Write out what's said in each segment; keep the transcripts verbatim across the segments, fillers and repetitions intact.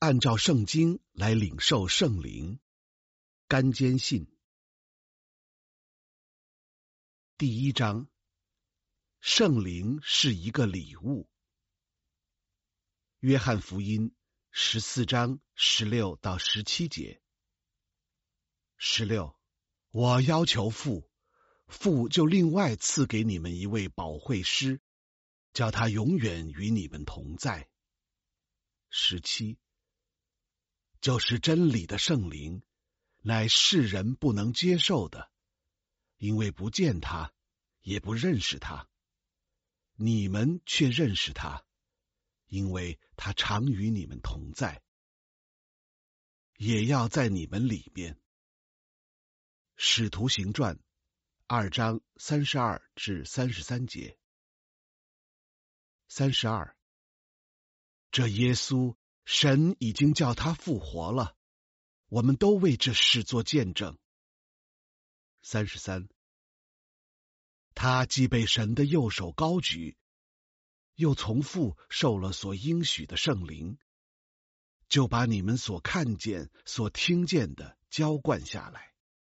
按照圣经来领受圣灵。甘坚信。第一章，圣灵是一个礼物。约翰福音十四章十六到十七节。十六，我要求父，父就另外赐给你们一位保惠师，叫他永远与你们同在。十七，就是真理的圣灵，乃世人不能接受的，因为不见他，也不认识他。你们却认识他，因为他常与你们同在，也要在你们里面。使徒行传二章三十二至三十三节。三十二，这耶稣，神已经叫他复活了，我们都为这事做见证。三十三，他既被神的右手高举，又从父受了所应许的圣灵，就把你们所看见、所听见的浇灌下来。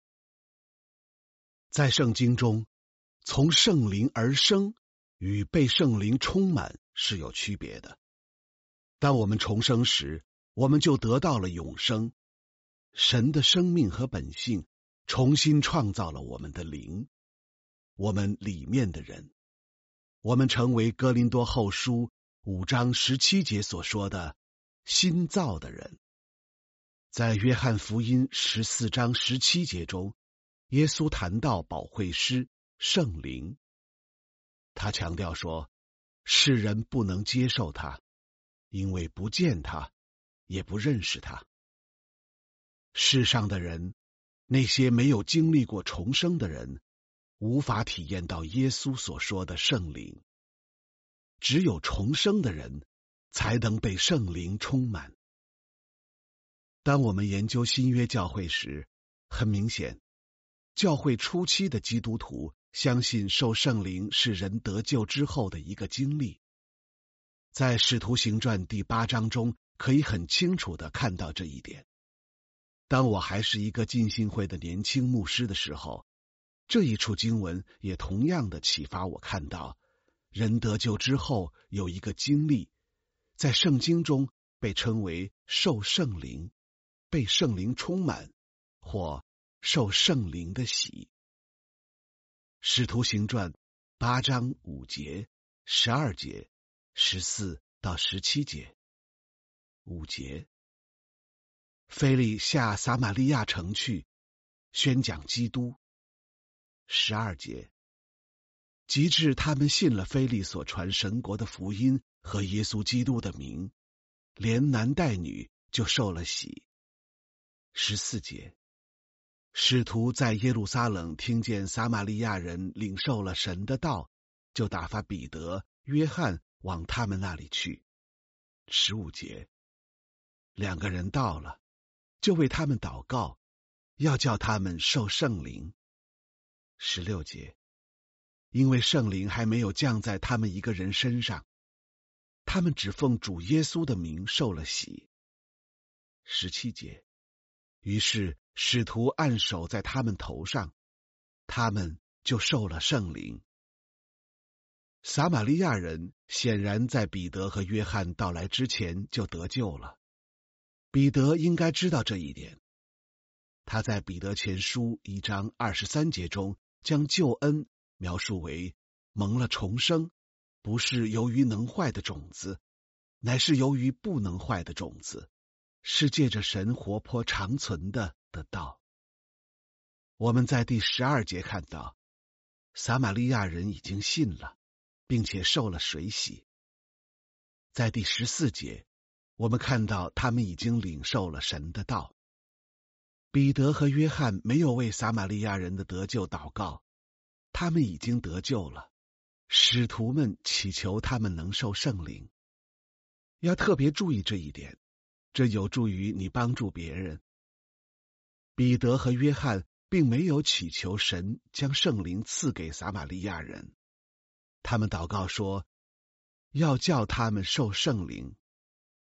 在圣经中，从圣灵而生与被圣灵充满是有区别的。当我们重生时，我们就得到了永生，神的生命和本性重新创造了我们的灵，我们里面的人，我们成为哥林多后书五章十七节所说的新造的人。在约翰福音十四章十七节中，耶稣谈到保惠师圣灵，他强调说，世人不能接受他，因为不见他，也不认识他。世上的人，那些没有经历过重生的人，无法体验到耶稣所说的圣灵。只有重生的人才能被圣灵充满。当我们研究新约教会时，很明显，教会初期的基督徒相信受圣灵是人得救之后的一个经历。在使徒行传第八章中，可以很清楚地看到这一点。当我还是一个浸信会的年轻牧师的时候，这一处经文也同样的启发我看到，人得救之后有一个经历，在圣经中被称为受圣灵、被圣灵充满或受圣灵的洗。使徒行传八章五节、十二节、十四到十七节。五节，腓利下撒玛利亚城去，宣讲基督。十二节，及至他们信了腓利所传神国的福音和耶稣基督的名，连男带女就受了洗。十四节，使徒在耶路撒冷听见撒玛利亚人领受了神的道，就打发彼得、约翰往他们那里去。十五节，两个人到了，就为他们祷告，要叫他们受圣灵。十六节，因为圣灵还没有降在他们一个人身上，他们只奉主耶稣的名受了洗。十七节，于是使徒按手在他们头上，他们就受了圣灵。撒玛利亚人显然在彼得和约翰到来之前就得救了。彼得应该知道这一点。他在彼得前书一章二十三节中将救恩描述为蒙了重生，不是由于能坏的种子，乃是由于不能坏的种子，是借着神活泼长存的的道。我们在第十二节看到，撒玛利亚人已经信了，并且受了水洗。在第十四节，我们看到他们已经领受了神的道。彼得和约翰没有为撒玛利亚人的得救祷告，他们已经得救了。使徒们祈求他们能受圣灵。要特别注意这一点，这有助于你帮助别人。彼得和约翰并没有祈求神将圣灵赐给撒玛利亚人，他们祷告说，要叫他们受圣灵。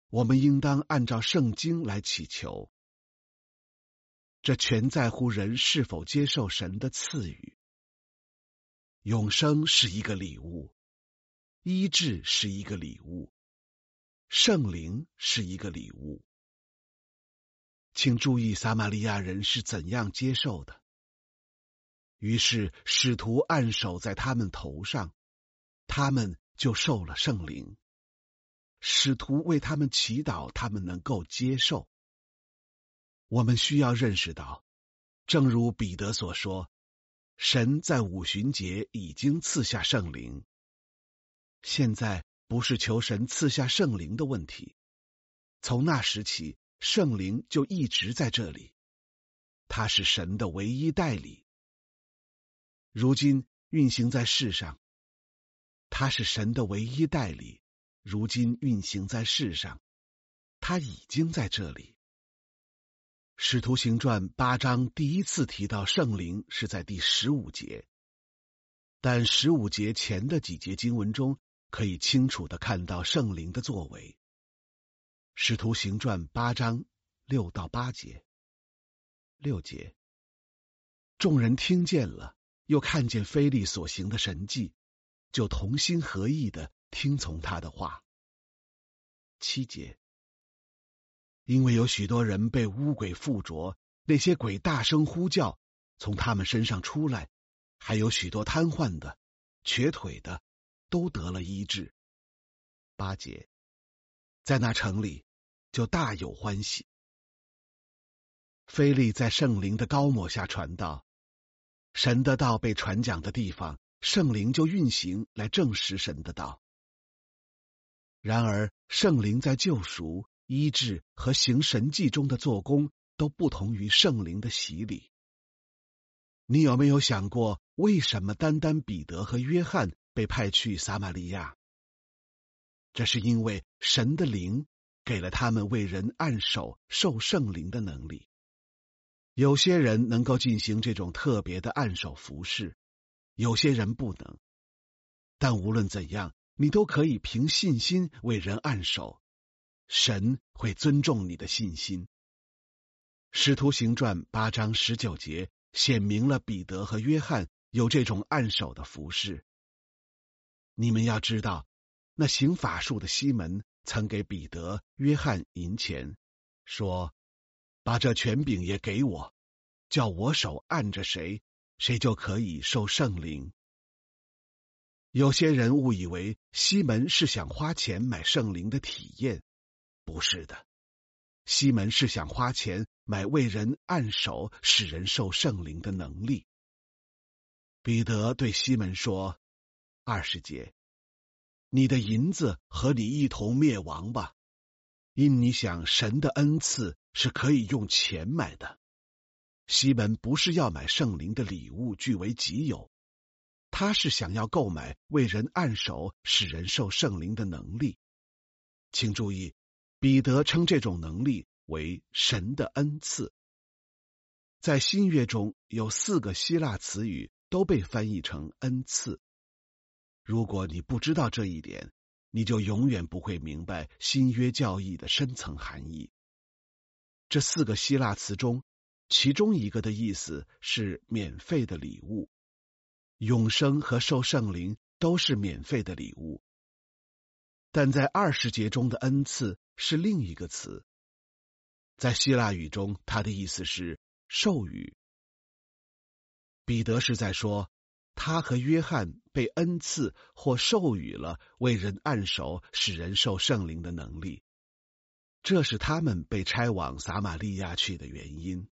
我们应当按照圣经来祈求。这全在乎人是否接受神的赐予。永生是一个礼物，医治是一个礼物，圣灵是一个礼物。请注意撒玛利亚人是怎样接受的。于是使徒按手在他们头上，他们就受了圣灵。使徒为他们祈祷，他们能够接受。我们需要认识到，正如彼得所说，神在五旬节已经赐下圣灵。现在不是求神赐下圣灵的问题，从那时起，圣灵就一直在这里，他是神的唯一代理。如今运行在世上，他是神的唯一代理，如今运行在世上，他已经在这里。使徒行传八章第一次提到圣灵是在第十五节，但十五节前的几节经文中可以清楚地看到圣灵的作为。使徒行传八章六到八节。六节，众人听见了，又看见腓力所行的神迹，就同心合意地听从他的话。七节，因为有许多人被污鬼附着，那些鬼大声呼叫，从他们身上出来，还有许多瘫痪的、瘸腿的，都得了医治。八节，在那城里就大有欢喜。腓力在圣灵的膏抹下传道，神的道被传讲的地方，圣灵就运行来证实神的道。然而圣灵在救赎、医治和行神迹中的做工都不同于圣灵的洗礼。你有没有想过，为什么单单彼得和约翰被派去撒玛利亚？这是因为神的灵给了他们为人按手受圣灵的能力。有些人能够进行这种特别的按手服事，有些人不能。但无论怎样，你都可以凭信心为人按手，神会尊重你的信心。使徒行传八章十九节显明了彼得和约翰有这种按手的服事。你们要知道，那行法术的西门曾给彼得、约翰银钱，说：把这权柄也给我，叫我手按着谁，谁就可以受圣灵。有些人误以为西门是想花钱买圣灵的体验，不是的，西门是想花钱买为人按手使人受圣灵的能力。彼得对西门说，二十节，你的银子和你一同灭亡吧，因你想神的恩赐是可以用钱买的。西门不是要买圣灵的礼物据为己有，他是想要购买为人按手使人受圣灵的能力。请注意，彼得称这种能力为神的恩赐。在新约中有四个希腊词语都被翻译成恩赐。如果你不知道这一点，你就永远不会明白新约教义的深层含义。这四个希腊词中，其中一个的意思是免费的礼物，永生和受圣灵都是免费的礼物。但在二十节中的恩赐是另一个词，在希腊语中，它的意思是授予。彼得是在说，他和约翰被恩赐或授予了为人按手使人受圣灵的能力，这是他们被差往撒玛利亚去的原因。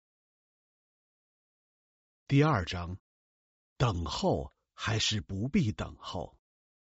第二章，等候还是不必等候。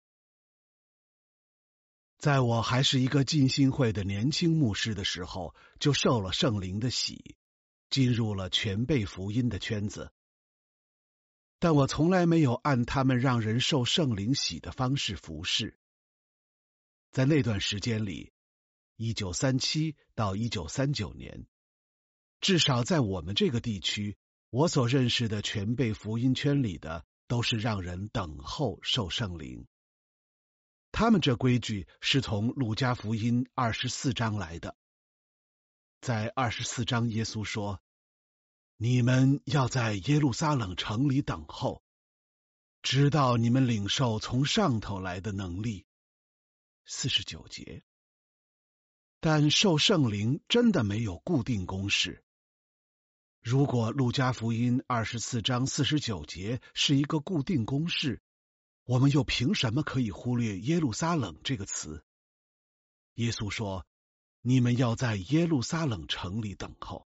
在我还是一个浸信会的年轻牧师的时候，就受了圣灵的洗，进入了全备福音的圈子。但我从来没有按他们让人受圣灵洗的方式服侍。在那段时间里，一九三七到一九三九年，至少在我们这个地区，我所认识的全备福音圈里的都是让人等候受圣灵。 他们这规矩是从路加福音二十四章来的。在二十四章，耶稣说：“你们要在耶路撒冷城里等候，直到你们领受从上头来的能力。”四十九节。但受圣灵真的没有固定公式。如果路加福音二十四章四十九节是一个固定公式，我们又凭什么可以忽略耶路撒冷这个词？耶稣说：“你们要在耶路撒冷城里等候。”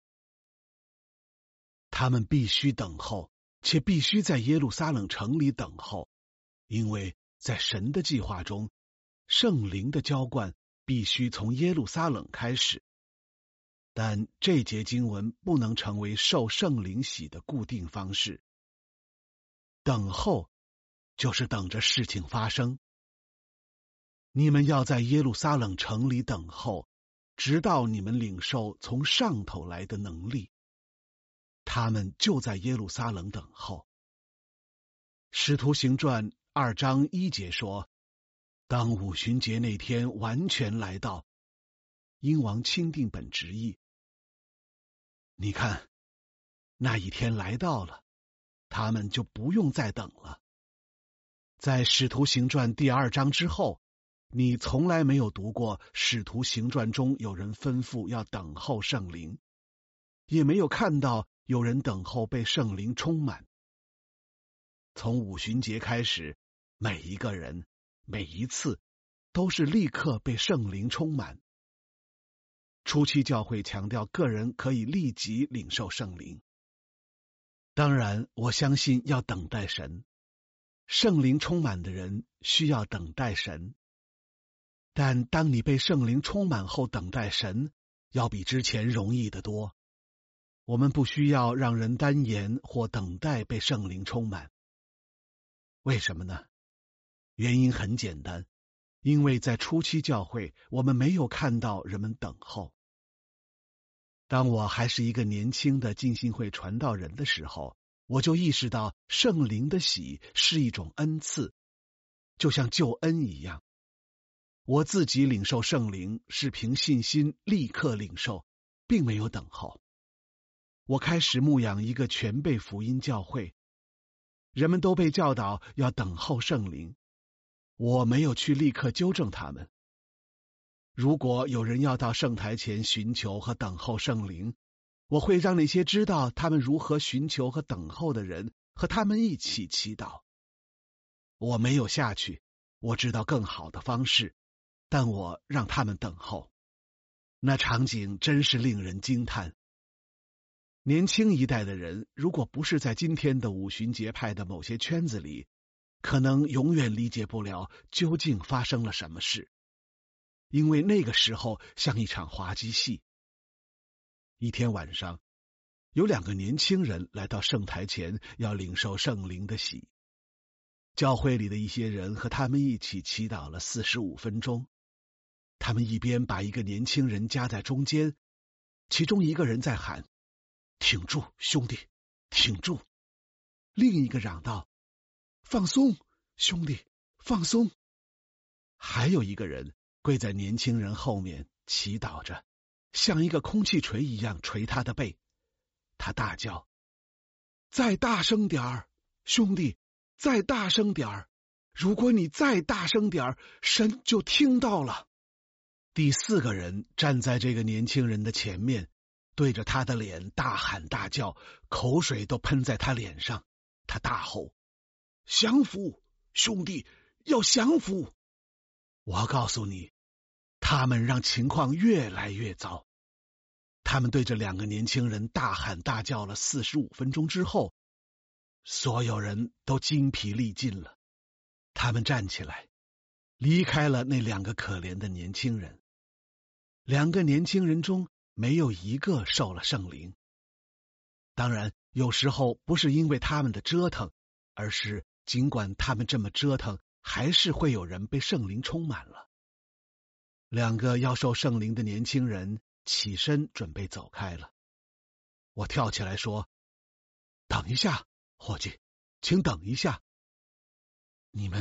他们必须等候，且必须在耶路撒冷城里等候，因为在神的计划中，圣灵的浇灌必须从耶路撒冷开始。但这节经文不能成为受圣灵洗的固定方式。等候就是等着事情发生。你们要在耶路撒冷城里等候，直到你们领受从上头来的能力。他们就在耶路撒冷等候。使徒行传二章一节说，当五旬节那天完全来到，英王钦定本直译。你看，那一天来到了，他们就不用再等了。在使徒行传第二章之后，你从来没有读过使徒行传中有人吩咐要等候圣灵，也没有看到有人等候被圣灵充满。从五旬节开始，每一个人每一次都是立刻被圣灵充满。初期教会强调个人可以立即领受圣灵。当然，我相信要等待神。圣灵充满的人需要等待神。但当你被圣灵充满后等待神，要比之前容易得多。我们不需要让人单言或等待被圣灵充满。为什么呢？原因很简单，因为在初期教会，我们没有看到人们等候。当我还是一个年轻的浸信会传道人的时候，我就意识到圣灵的喜是一种恩赐，就像救恩一样。我自己领受圣灵是凭信心立刻领受，并没有等候。我开始牧养一个全备福音教会，人们都被教导要等候圣灵，我没有去立刻纠正他们。如果有人要到圣台前寻求和等候圣灵，我会让那些知道他们如何寻求和等候的人和他们一起祈祷。我没有下去，我知道更好的方式，但我让他们等候。那场景真是令人惊叹。年轻一代的人，如果不是在今天的五旬节派的某些圈子里，可能永远理解不了究竟发生了什么事。因为那个时候像一场滑稽戏。一天晚上，有两个年轻人来到圣台前，要领受圣灵的洗。教会里的一些人和他们一起祈祷了四十五分钟。他们一边把一个年轻人夹在中间，其中一个人在喊：“挺住，兄弟，挺住！”另一个嚷道：“放松，兄弟，放松！”还有一个人跪在年轻人后面祈祷着，像一个空气锤一样捶他的背。他大叫：“再大声点儿，兄弟，再大声点儿！如果你再大声点儿，神就听到了。”第四个人站在这个年轻人的前面，对着他的脸大喊大叫，口水都喷在他脸上。他大吼：“降服，兄弟，要降服！”我告诉你，他们让情况越来越糟。他们对着两个年轻人大喊大叫了四十五分钟之后，所有人都精疲力尽了。他们站起来，离开了那两个可怜的年轻人。两个年轻人中没有一个受了圣灵。当然，有时候不是因为他们的折腾，而是尽管他们这么折腾，还是会有人被圣灵充满了。两个要受圣灵的年轻人起身准备走开了。我跳起来说：“等一下，伙计，请等一下。你们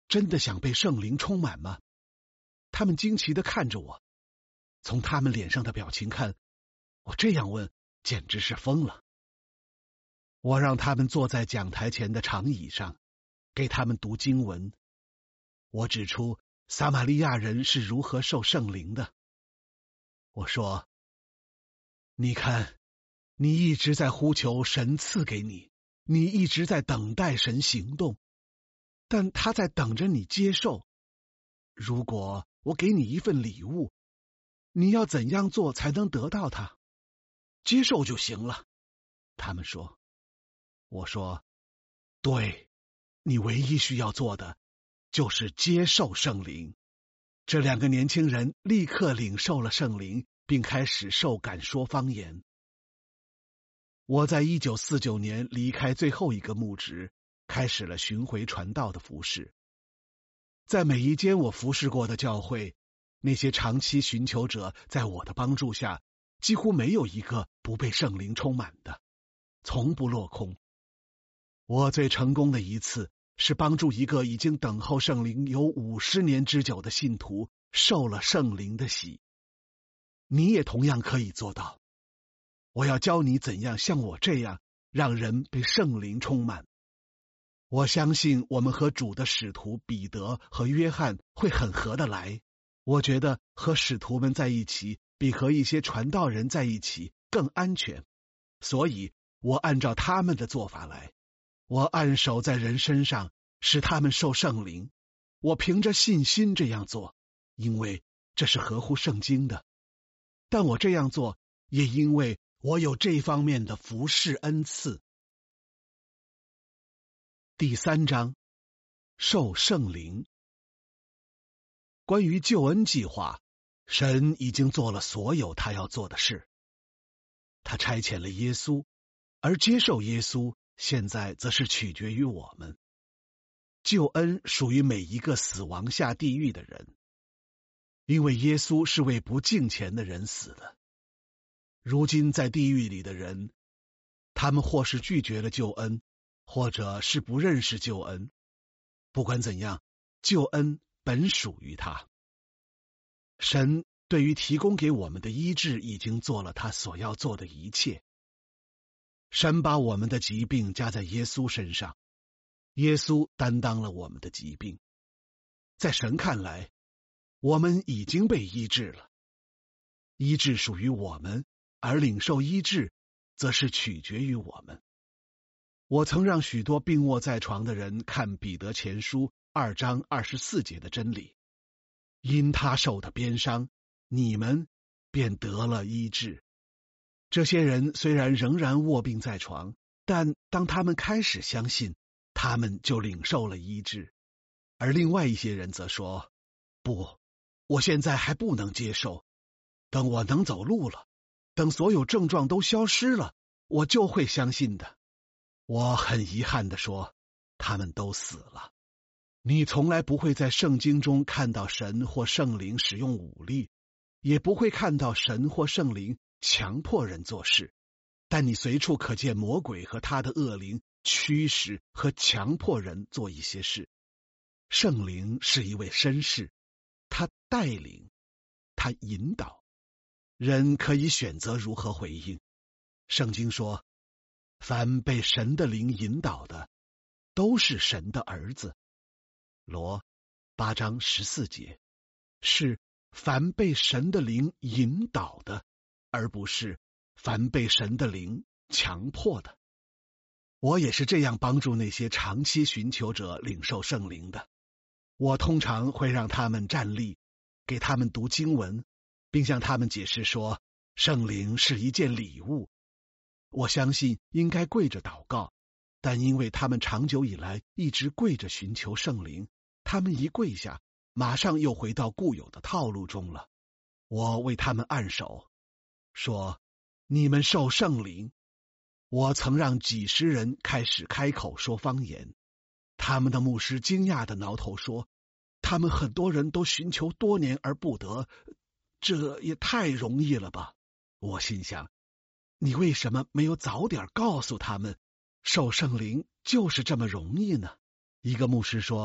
真的想被圣灵充满吗？他们惊奇地看着我，从他们脸上的表情看，我这样问简直是疯了。我让他们坐在讲台前的长椅上，给他们读经文。我指出撒玛利亚人是如何受圣灵的。我说，你看，你一直在呼求神赐给你，你一直在等待神行动，但他在等着你接受。如果我给你一份礼物，你要怎样做才能得到它？接受就行了。他们说。我说，对，你唯一需要做的就是接受圣灵。这两个年轻人立刻领受了圣灵，并开始受感说方言。我在一九四九年离开最后一个牧职，开始了巡回传道的服事。在每一间我服侍过的教会，那些长期寻求者在我的帮助下，几乎没有一个不被圣灵充满的，从不落空。我最成功的一次是帮助一个已经等候圣灵有五十年之久的信徒受了圣灵的洗。你也同样可以做到。我要教你怎样像我这样让人被圣灵充满。我相信我们和主的使徒彼得和约翰会很合得来。我觉得和使徒们在一起比和一些传道人在一起更安全，所以我按照他们的做法来。我按手在人身上，使他们受圣灵。我凭着信心这样做，因为这是合乎圣经的。但我这样做，也因为我有这方面的服事恩赐。第三章，受圣灵。关于救恩计划，神已经做了所有他要做的事。他差遣了耶稣，而接受耶稣现在则是取决于我们。救恩属于每一个死亡下地狱的人，因为耶稣是为不敬虔的人死的。如今在地狱里的人，他们或是拒绝了救恩，或者是不认识救恩。不管怎样，救恩本属于他。神对于提供给我们的医治已经做了他所要做的一切。神把我们的疾病加在耶稣身上，耶稣担当了我们的疾病。在神看来，我们已经被医治了。医治属于我们，而领受医治则是取决于我们。我曾让许多病卧在床的人看彼得前书二章二十四节的真理，因他受的鞭伤，你们便得了医治。这些人虽然仍然卧病在床，但当他们开始相信，他们就领受了医治。而另外一些人则说，不，我现在还不能接受，等我能走路了，等所有症状都消失了，我就会相信的。我很遗憾地说，他们都死了。你从来不会在圣经中看到神或圣灵使用武力，也不会看到神或圣灵强迫人做事，但你随处可见魔鬼和他的恶灵驱使和强迫人做一些事。圣灵是一位绅士，他带领，他引导，人可以选择如何回应。圣经说，凡被神的灵引导的，都是神的儿子。罗八章十四节，是凡被神的灵引导的，而不是凡被神的灵强迫的。我也是这样帮助那些长期寻求者领受圣灵的。我通常会让他们站立，给他们读经文，并向他们解释说，圣灵是一件礼物。我相信应该跪着祷告，但因为他们长久以来一直跪着寻求圣灵，他们一跪下，马上又回到固有的套路中了。我为他们按手，说，你们受圣灵。我曾让几十人开始开口说方言，他们的牧师惊讶地挠头说，他们很多人都寻求多年而不得，这也太容易了吧。我心想，你为什么没有早点告诉他们，受圣灵就是这么容易呢？一个牧师说，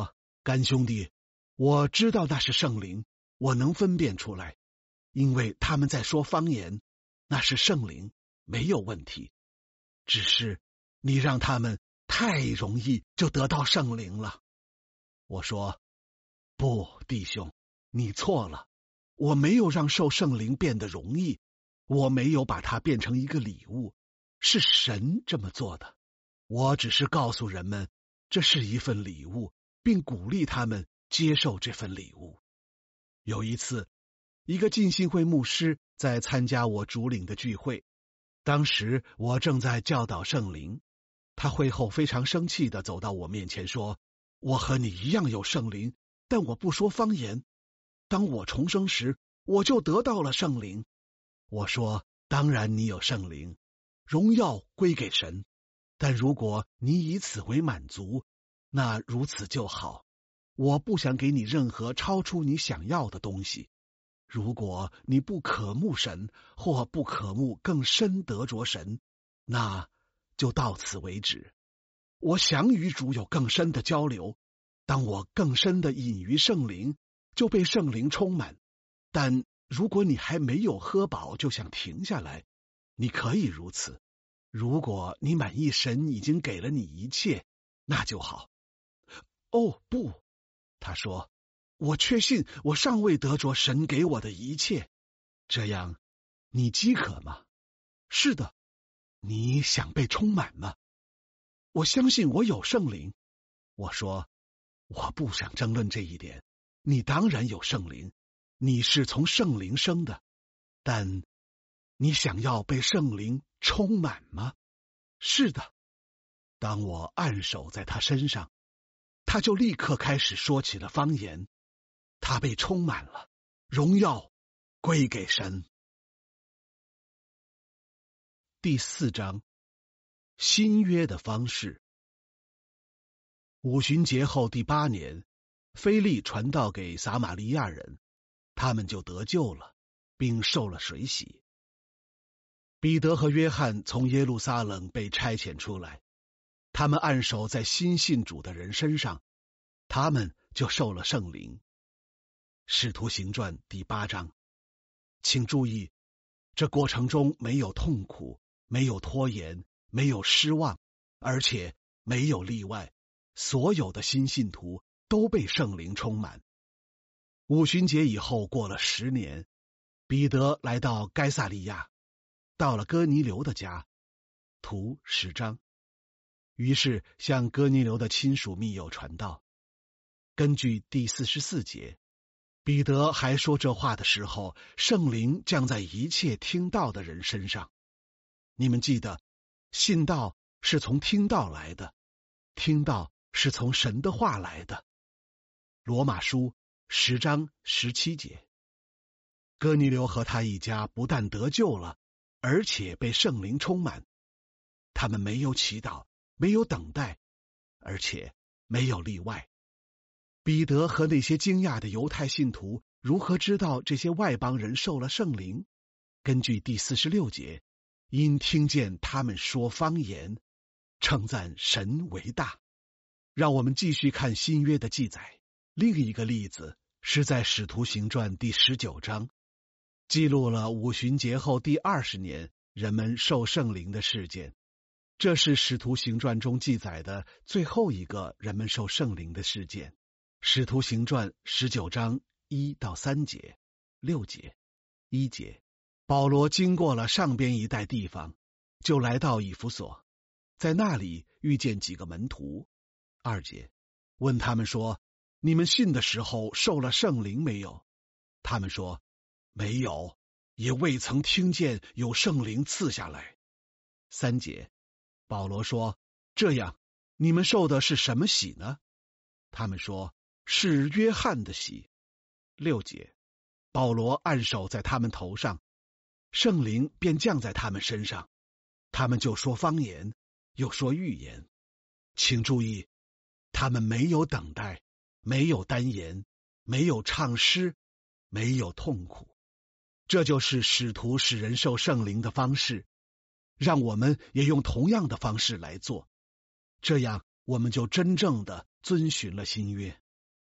干兄弟，我知道那是圣灵，我能分辨出来，因为他们在说方言，那是圣灵，没有问题。只是你让他们太容易就得到圣灵了。我说，不，弟兄，你错了，我没有让受圣灵变得容易，我没有把它变成一个礼物，是神这么做的。我只是告诉人们，这是一份礼物，并鼓励他们接受这份礼物。有一次，一个浸信会牧师在参加我主领的聚会，当时我正在教导圣灵，他会后非常生气地走到我面前说，我和你一样有圣灵，但我不说方言。当我重生时，我就得到了圣灵。我说，当然你有圣灵，荣耀归给神，但如果你以此为满足，那如此就好。我不想给你任何超出你想要的东西。如果你不渴慕神，或不渴慕更深得着神，那就到此为止。我想与主有更深的交流，当我更深的隐于圣灵，就被圣灵充满。但如果你还没有喝饱就想停下来，你可以如此。如果你满意神已经给了你一切，那就好。哦，不，他说，我确信我尚未得着神给我的一切。这样，你饥渴吗？是的。你想被充满吗？我相信我有圣灵。我说，我不想争论这一点。你当然有圣灵，你是从圣灵生的，但你想要被圣灵充满吗？是的。当我按手在他身上，他就立刻开始说起了方言，他被充满了，荣耀归给神。第四章，新约的方式。五旬节后第八年，腓力传道给撒玛利亚人，他们就得救了，并受了水洗。彼得和约翰从耶路撒冷被差遣出来，他们按手在新信主的人身上，他们就受了圣灵。使徒行传第八章。请注意，这过程中没有痛苦，没有拖延，没有失望，而且没有例外，所有的新信徒都被圣灵充满。五旬节以后过了十年，彼得来到该撒利亚，到了哥尼流的家，图十章。于是向哥尼流的亲属密友传道。根据第四十四节，彼得还说这话的时候，圣灵降在一切听道的人身上。你们记得，信道是从听道来的，听道是从神的话来的。罗马书十章十七节。哥尼流和他一家不但得救了，而且被圣灵充满。他们没有祈祷，没有等待，而且没有例外。彼得和那些惊讶的犹太信徒如何知道这些外邦人受了圣灵？根据第四十六节，因听见他们说方言，称赞神为大。让我们继续看新约的记载。另一个例子是在使徒行传第十九章，记录了五旬节后第二十年人们受圣灵的事件。这是使徒行传中记载的最后一个人们受圣灵的事件。使徒行传十九章一到三节、六节、一节，保罗经过了上边一带地方，就来到以弗所，在那里遇见几个门徒。二节，问他们说，你们信的时候受了圣灵没有？他们说，没有，也未曾听见有圣灵赐下来。三节，保罗说，这样，你们受的是什么洗呢？他们说，是约翰的洗。六节，保罗按手在他们头上，圣灵便降在他们身上，他们就说方言，又说预言。请注意，他们没有等待，没有单言，没有唱诗，没有痛苦。这就是使徒使人受圣灵的方式，让我们也用同样的方式来做，这样我们就真正的遵循了新约。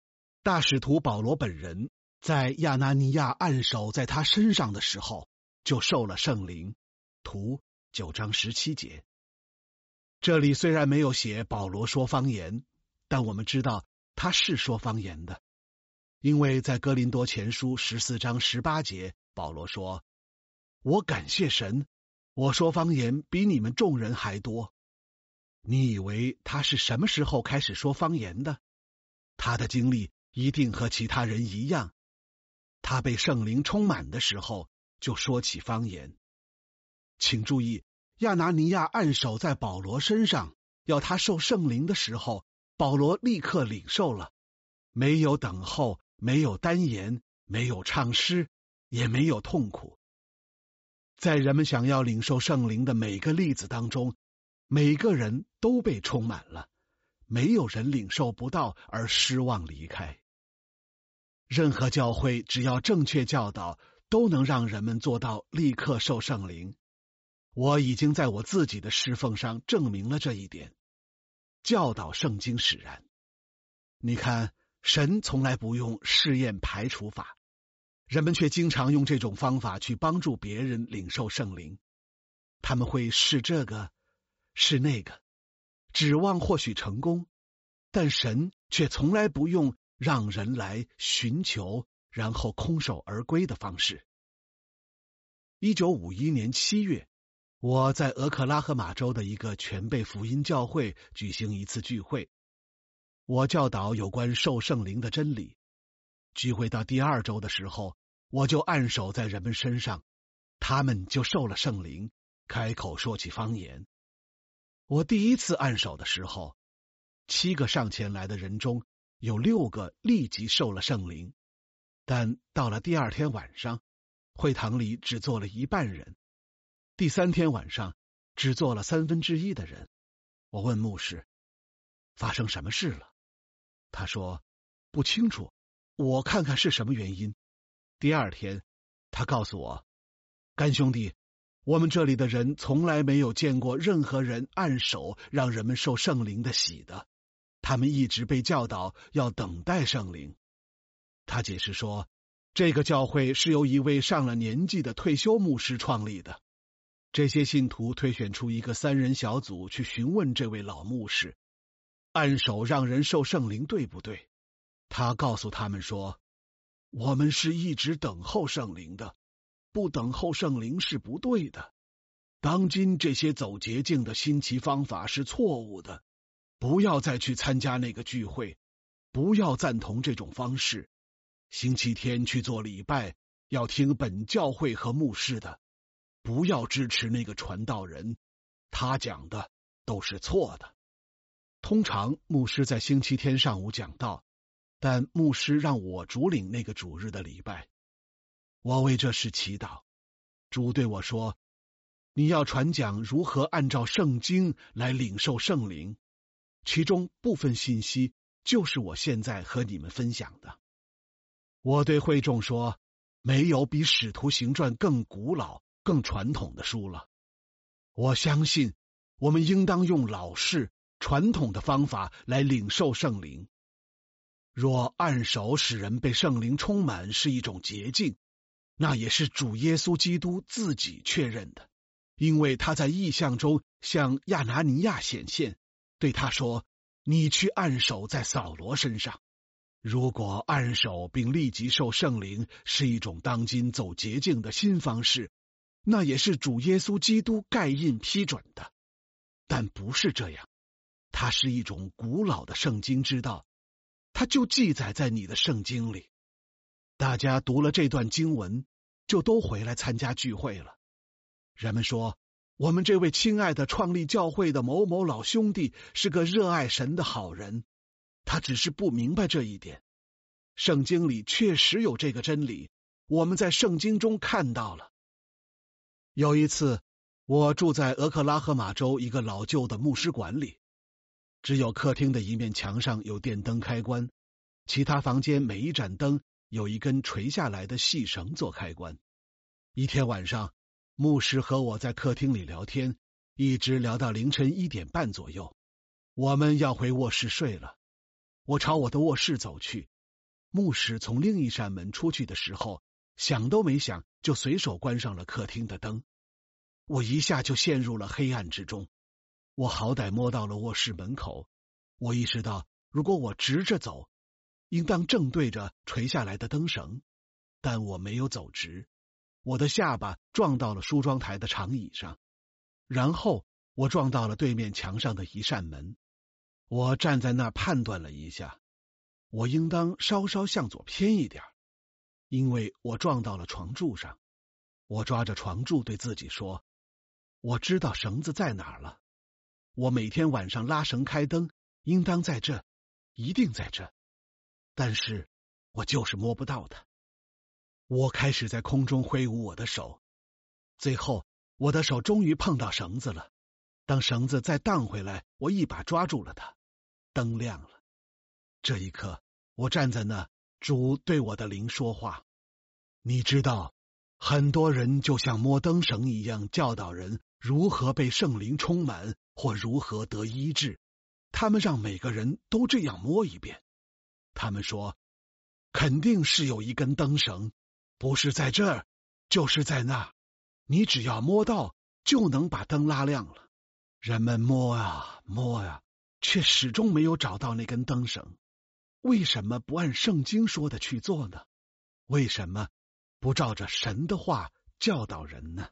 大使徒保罗本人在亚拿尼亚按手在他身上的时候，就受了圣灵。图九章十七节。这里虽然没有写保罗说方言，但我们知道他是说方言的，因为在哥林多前书十四章十八节，保罗说：“我感谢神，我说方言比你们众人还多。”你以为他是什么时候开始说方言的？他的经历一定和其他人一样，他被圣灵充满的时候就说起方言。请注意，亚拿尼亚按手在保罗身上，要他受圣灵的时候，保罗立刻领受了，没有等候，没有单言，没有唱诗，也没有痛苦。在人们想要领受圣灵的每个例子当中，每个人都被充满了，没有人领受不到而失望离开。任何教会只要正确教导，都能让人们做到立刻受圣灵。我已经在我自己的侍奉上证明了这一点。教导圣经使然。你看，神从来不用试验排除法，人们却经常用这种方法去帮助别人领受圣灵。他们会试这个，试那个，指望或许成功，但神却从来不用让人来寻求，然后空手而归的方式。一九五一年七月，我在俄克拉荷马州的一个全备福音教会举行一次聚会，我教导有关受圣灵的真理。聚会到第二周的时候，我就按手在人们身上，他们就受了圣灵，开口说起方言。我第一次按手的时候，七个上前来的人中有六个立即受了圣灵，但到了第二天晚上，会堂里只坐了一半人，第三天晚上只坐了三分之一的人。我问牧师发生什么事了，他说不清楚，我看看是什么原因。第二天他告诉我，干兄弟，我们这里的人从来没有见过任何人按手让人们受圣灵的洗的，他们一直被教导要等待圣灵。他解释说，这个教会是由一位上了年纪的退休牧师创立的。这些信徒推选出一个三人小组去询问这位老牧师，按手让人受圣灵对不对？他告诉他们说，我们是一直等候圣灵的，不等候圣灵是不对的。当今这些走捷径的新奇方法是错误的，不要再去参加那个聚会，不要赞同这种方式。星期天去做礼拜，要听本教会和牧师的，不要支持那个传道人，他讲的都是错的。通常牧师在星期天上午讲道，但牧师让我主领那个主日的礼拜。我为这事祈祷，主对我说，你要传讲如何按照圣经来领受圣灵，其中部分信息就是我现在和你们分享的。我对会众说，没有比使徒行传更古老更传统的书了。我相信我们应当用老式传统的方法来领受圣灵。若按手使人被圣灵充满是一种捷径，那也是主耶稣基督自己确认的，因为他在异象中向亚拿尼亚显现，对他说，你去按手在扫罗身上。如果按手并立即受圣灵是一种当今走捷径的新方式，那也是主耶稣基督盖印批准的。但不是这样，它是一种古老的圣经之道，它就记载在你的圣经里。大家读了这段经文，就都回来参加聚会了。人们说，我们这位亲爱的创立教会的某某老兄弟是个热爱神的好人，他只是不明白这一点。圣经里确实有这个真理，我们在圣经中看到了。有一次，我住在俄克拉荷马州一个老旧的牧师馆里，只有客厅的一面墙上有电灯开关，其他房间每一盏灯有一根垂下来的细绳做开关。一天晚上，牧师和我在客厅里聊天，一直聊到凌晨一点半左右。我们要回卧室睡了，我朝我的卧室走去， 牧师从另一扇门出去的时候，想都没想就随手关上了客厅的灯。我一下就陷入了黑暗之中。我好歹摸到了卧室门口，我意识到如果我直着走，应当正对着垂下来的灯绳，但我没有走直，我的下巴撞到了梳妆台的长椅上，然后我撞到了对面墙上的一扇门。我站在那判断了一下，我应当稍稍向左偏一点，因为我撞到了床柱上。我抓着床柱对自己说，我知道绳子在哪儿了，我每天晚上拉绳开灯，应当在这，一定在这，但是我就是摸不到它。我开始在空中挥舞我的手，最后我的手终于碰到绳子了。当绳子再荡回来，我一把抓住了它，灯亮了。这一刻，我站在那，主对我的灵说话。你知道，很多人就像摸灯绳一样教导人如何被圣灵充满，或如何得医治。他们让每个人都这样摸一遍。他们说，肯定是有一根灯绳，不是在这儿，就是在那，你只要摸到，就能把灯拉亮了。人们摸啊摸啊，却始终没有找到那根灯绳。为什么不按圣经说的去做呢？为什么不照着神的话教导人呢？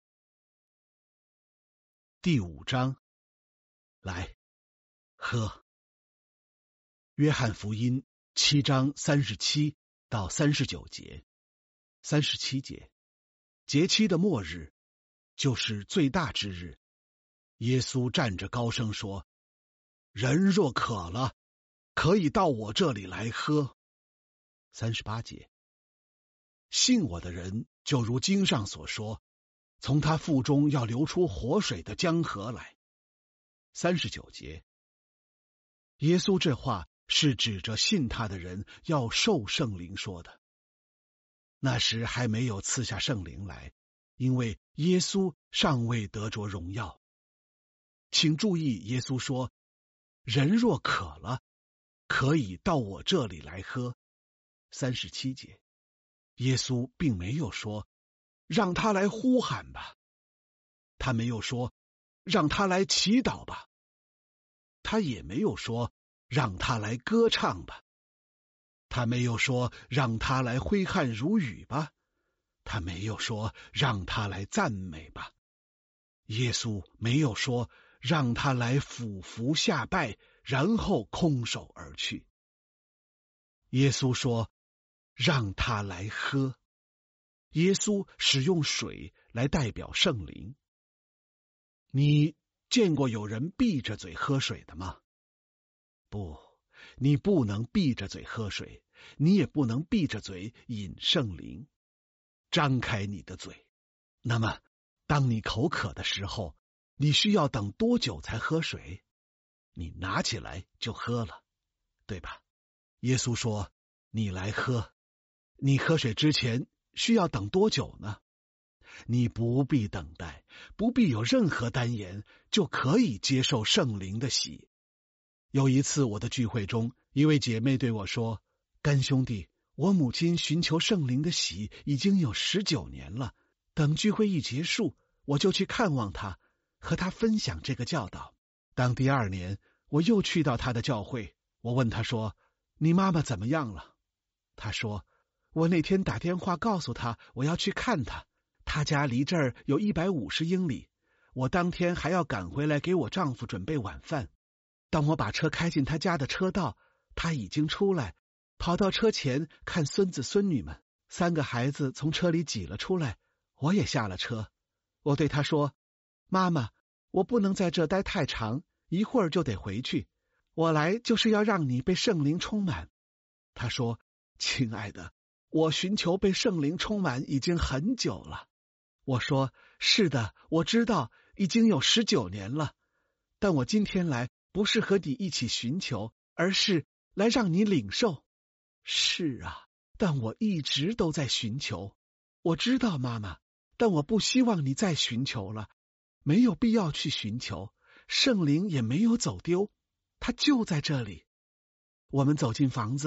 第五章，来，喝。约翰福音七章三十七到三十九节。三十七节，节期的末日，就是最大之日。耶稣站着高声说，人若渴了，可以到我这里来喝。三十八节，信我的人，就如经上所说，从他腹中要流出活水的江河来。三十九节，耶稣这话是指着信他的人要受圣灵说的。那时还没有赐下圣灵来，因为耶稣尚未得着荣耀。请注意，耶稣说，人若渴了，可以到我这里来喝。三十七节，耶稣并没有说，让他来呼喊吧。他没有说，让他来祈祷吧。他也没有说，让他来歌唱吧。他没有说，让他来挥汗如雨吧。他没有说，让他来赞美吧。耶稣没有说，让他来俯伏下拜，然后空手而去。耶稣说，让他来喝。耶稣使用水来代表圣灵。你见过有人闭着嘴喝水的吗？不，你不能闭着嘴喝水，你也不能闭着嘴饮圣灵。张开你的嘴。那么，当你口渴的时候，你需要等多久才喝水？你拿起来就喝了，对吧？耶稣说，你来喝。你喝水之前需要等多久呢？你不必等待，不必有任何单言，就可以接受圣灵的洗。有一次我的聚会中，一位姐妹对我说，干兄弟，我母亲寻求圣灵的洗已经有十九年了，等聚会一结束，我就去看望她，和她分享这个教导。当第二年我又去到她的教会，我问她说，你妈妈怎么样了？她说，我那天打电话告诉她我要去看她，她家离这儿有一百五十英里，我当天还要赶回来给我丈夫准备晚饭。当我把车开进她家的车道，她已经出来，跑到车前看孙子孙女们，三个孩子从车里挤了出来，我也下了车。我对她说，妈妈，我不能在这待太长，一会儿就得回去，我来就是要让你被圣灵充满。她说，亲爱的，我寻求被圣灵充满已经很久了。我说，是的，我知道，已经有十九年了，但我今天来不是和你一起寻求，而是来让你领受。是啊，但我一直都在寻求。我知道，妈妈，但我不希望你再寻求了，没有必要去寻求，圣灵也没有走丢，他就在这里。我们走进房子，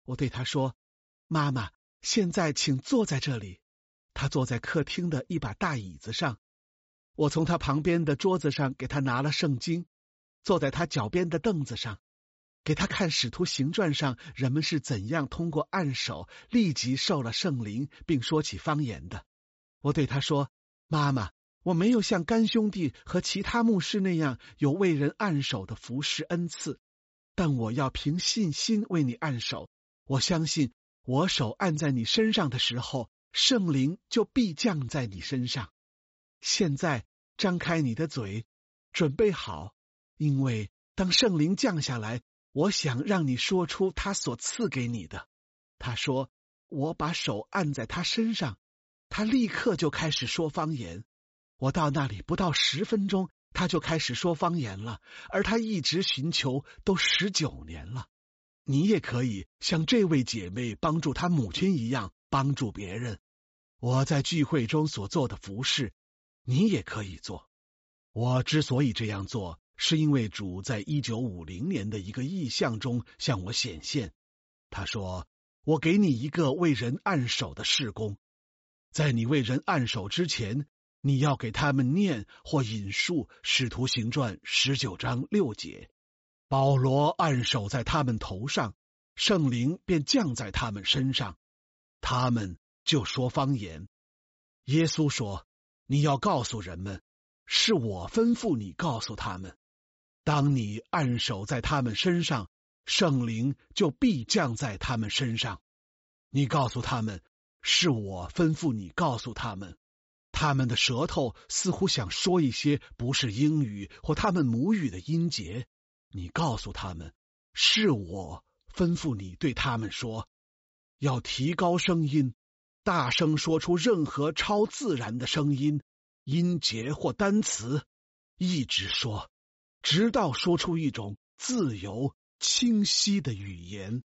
我对他说：妈妈，现在请坐在这里。他坐在客厅的一把大椅子上，我从他旁边的桌子上给他拿了圣经，坐在他脚边的凳子上，给他看使徒行传上人们是怎样通过按手立即受了圣灵并说起方言的。我对他说：妈妈，我没有像干兄弟和其他牧师那样有为人按手的服侍恩赐，但我要凭信心为你按手。我相信我手按在你身上的时候，圣灵就必降在你身上。现在张开你的嘴，准备好，因为当圣灵降下来，我想让你说出他所赐给你的。他说：我把手按在他身上，他立刻就开始说方言。我到那里不到十分钟，他就开始说方言了，而他一直寻求都十九年了。你也可以像这位姐妹帮助她母亲一样帮助别人。我在聚会中所做的服事，你也可以做。我之所以这样做，是因为主在一九五零年的一个异象中向我显现。他说：我给你一个为人按手的事工，在你为人按手之前，你要给他们念或引述使徒行传十九章六节。保罗按手在他们头上，圣灵便降在他们身上，他们就说方言。耶稣说：你要告诉人们，是我吩咐你告诉他们。当你按手在他们身上，圣灵就必降在他们身上。你告诉他们，是我吩咐你告诉他们。他们的舌头似乎想说一些不是英语或他们母语的音节，你告诉他们，是我吩咐你对他们说，要提高声音，大声说出任何超自然的声音、音节或单词，一直说，直到说出一种自由、清晰的语言。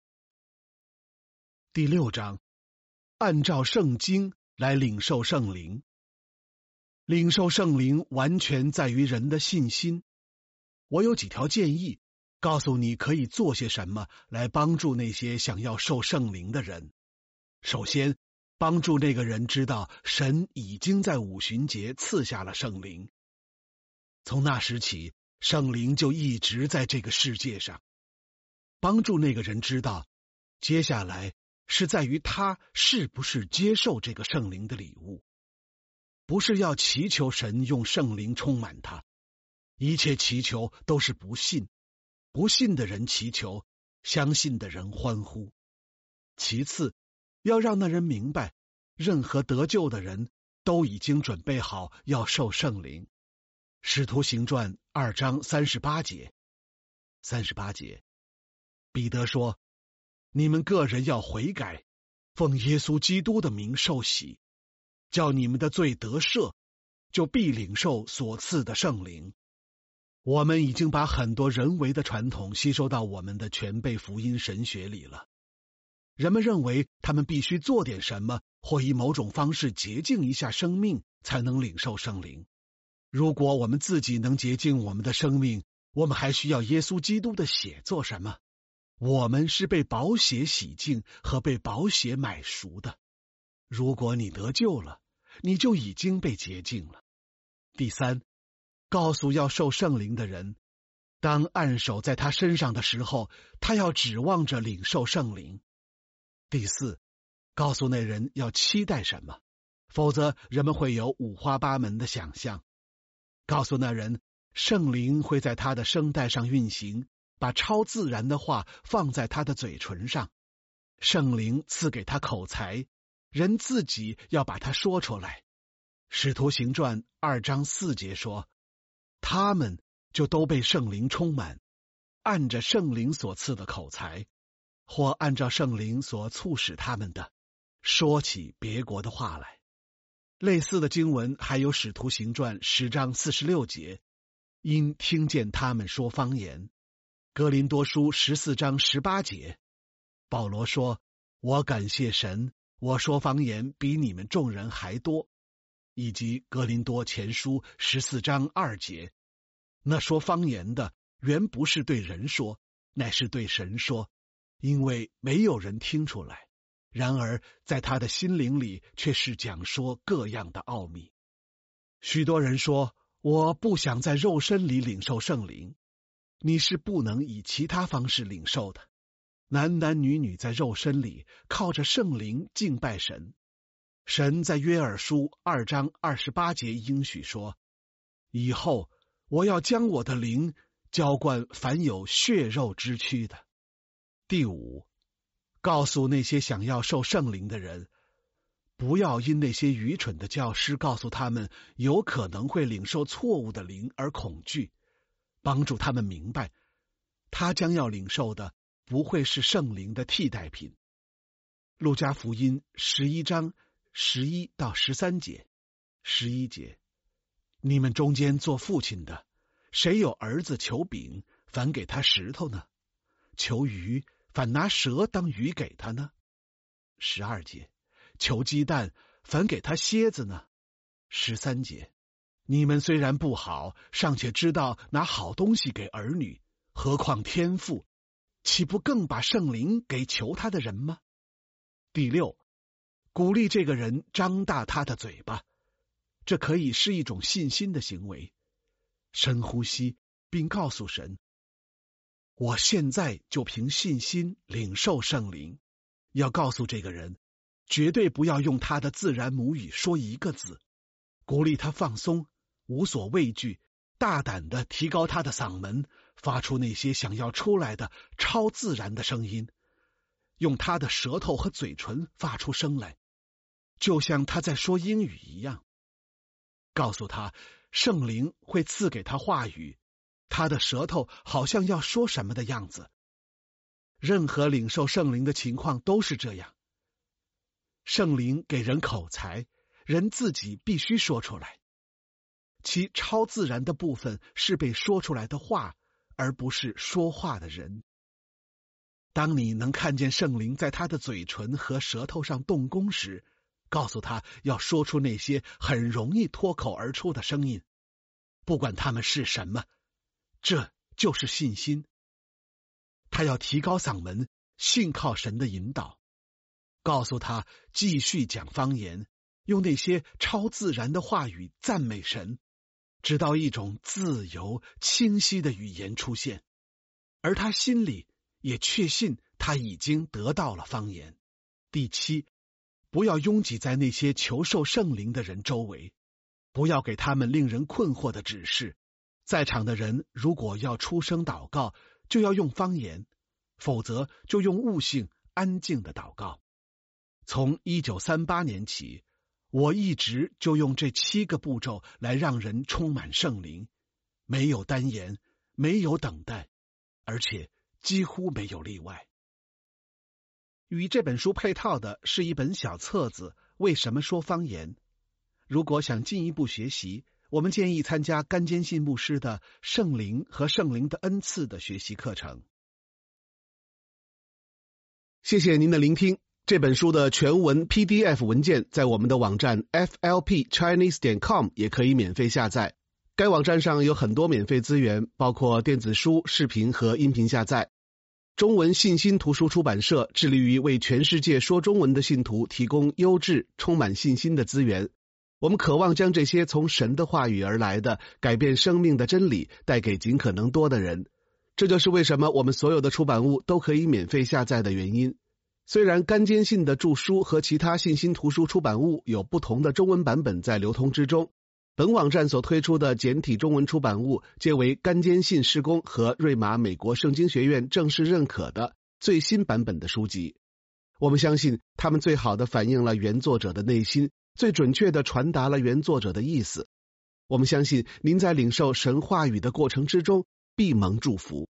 第六章，按照圣经来领受圣灵。领受圣灵完全在于人的信心。我有几条建议，告诉你可以做些什么来帮助那些想要受圣灵的人。首先，帮助那个人知道神已经在五旬节赐下了圣灵。从那时起，圣灵就一直在这个世界上。帮助那个人知道，接下来是在于他是不是接受这个圣灵的礼物，不是要祈求神用圣灵充满他。一切祈求都是不信，不信的人祈求，相信的人欢呼。其次，要让那人明白，任何得救的人都已经准备好要受圣灵。使徒行传二章三十八节，三十八节，彼得说：你们个人要悔改，奉耶稣基督的名受洗，叫你们的罪得赦，就必领受所赐的圣灵。我们已经把很多人为的传统吸收到我们的全备福音神学里了。人们认为他们必须做点什么，或以某种方式洁净一下生命，才能领受圣灵。如果我们自己能洁净我们的生命，我们还需要耶稣基督的血做什么？我们是被宝血洗净和被宝血买赎的。如果你得救了，你就已经被洁净了。第三，告诉要受圣灵的人，当按手在他身上的时候，他要指望着领受圣灵。第四，告诉那人要期待什么，否则人们会有五花八门的想象。告诉那人，圣灵会在他的声带上运行，把超自然的话放在他的嘴唇上。圣灵赐给他口才，人自己要把它说出来。使徒行传二章四节说，他们就都被圣灵充满，按着圣灵所赐的口才，或按照圣灵所促使他们的，说起别国的话来。类似的经文还有使徒行传十章四十六节，因听见他们说方言。哥林多书十四章十八节，保罗说，我感谢神，我说方言比你们众人还多。以及哥林多前书十四章二节，那说方言的原不是对人说，乃是对神说， 因为没有人听出来，然而在他的心灵里却是讲说各样的奥秘。许多人说，我不想在肉身里领受圣灵，你是不能以其他方式领受的。男男女女在肉身里靠着圣灵敬拜神。神在约珥书二章二十八节应许说，以后我要将我的灵浇灌凡有血肉之躯的。第五，告诉那些想要受圣灵的人，不要因那些愚蠢的教师告诉他们有可能会领受错误的灵而恐惧，帮助他们明白，他将要领受的不会是圣灵的替代品。路加福音十一章十一到十三节。十一节，你们中间做父亲的，谁有儿子求饼，反给他石头呢？求鱼，反拿蛇当鱼给他呢？十二节，求鸡蛋，反给他蝎子呢？十三节，你们虽然不好，尚且知道拿好东西给儿女，何况天父，岂不更把圣灵给求他的人吗？第六，鼓励这个人张大他的嘴巴，这可以是一种信心的行为。深呼吸，并告诉神，我现在就凭信心领受圣灵。要告诉这个人，绝对不要用他的自然母语说一个字，鼓励他放松，无所畏惧，大胆地提高他的嗓门，发出那些想要出来的超自然的声音，用他的舌头和嘴唇发出声来，就像他在说英语一样。告诉他，圣灵会赐给他话语，他的舌头好像要说什么的样子。任何领受圣灵的情况都是这样。圣灵给人口才，人自己必须说出来。其超自然的部分是被说出来的话，而不是说话的人。当你能看见圣灵在他的嘴唇和舌头上动工时，告诉他要说出那些很容易脱口而出的声音，不管他们是什么，这就是信心。他要提高嗓门，信靠神的引导。告诉他继续讲方言，用那些超自然的话语赞美神，直到一种自由清晰的语言出现，而他心里也确信他已经得到了方言。第七，不要拥挤在那些求受圣灵的人周围，不要给他们令人困惑的指示。在场的人如果要出声祷告，就要用方言，否则就用悟性安静的祷告。从一九三八年起，我一直就用这七个步骤来让人充满圣灵，没有单言，没有等待，而且几乎没有例外。与这本书配套的是一本小册子《为什么说方言》。如果想进一步学习，我们建议参加甘坚信牧师的《圣灵和圣灵的恩赐》的学习课程。谢谢您的聆听。这本书的全文 P D F 文件在我们的网站 F L P Chinese 点 com 也可以免费下载。该网站上有很多免费资源，包括电子书、视频和音频下载。中文信心图书出版社致力于为全世界说中文的信徒提供优质、充满信心的资源。我们渴望将这些从神的话语而来的改变生命的真理带给尽可能多的人。这就是为什么我们所有的出版物都可以免费下载的原因。虽然甘坚信的著书和其他信心图书出版物有不同的中文版本在流通之中，本网站所推出的简体中文出版物皆为甘坚信事工和瑞玛美国圣经学院正式认可的最新版本的书籍。我们相信他们最好地反映了原作者的内心，最准确地传达了原作者的意思。我们相信您在领受神话语的过程之中必蒙祝福。